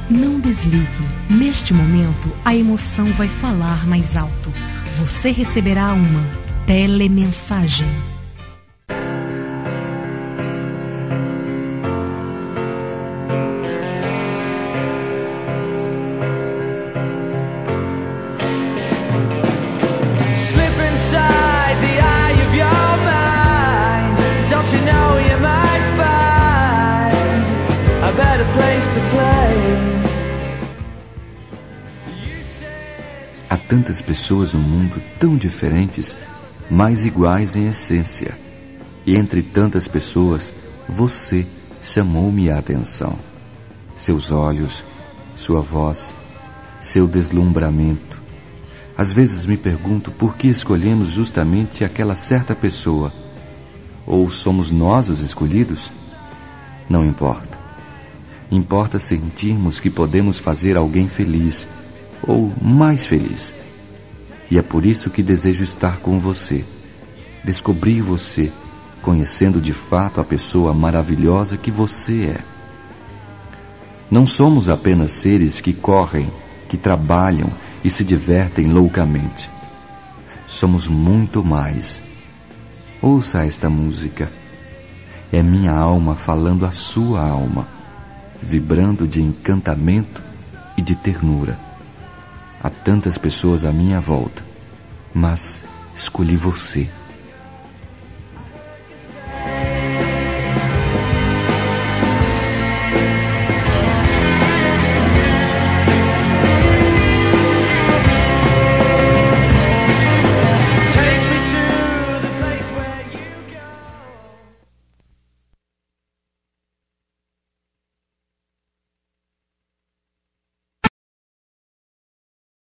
Não desligue. Neste momento, a emoção vai falar mais alto. Você receberá uma telemensagem. Há tantas pessoas no mundo tão diferentes, mas iguais em essência. E entre tantas pessoas, você chamou-me a atenção. Seus olhos, sua voz, seu deslumbramento. Às vezes me pergunto por que escolhemos justamente aquela certa pessoa. Ou somos nós os escolhidos? Não importa. Importa sentirmos que podemos fazer alguém feliz, ou mais feliz. E é por isso que desejo estar com você, descobrir você, conhecendo de fato a pessoa maravilhosa que você é. Não somos apenas seres que correm, que trabalham e se divertem loucamente. Somos muito mais. Ouça esta música. É minha alma falando a sua alma, vibrando de encantamento e de ternura. Há tantas pessoas à minha volta, mas escolhi você.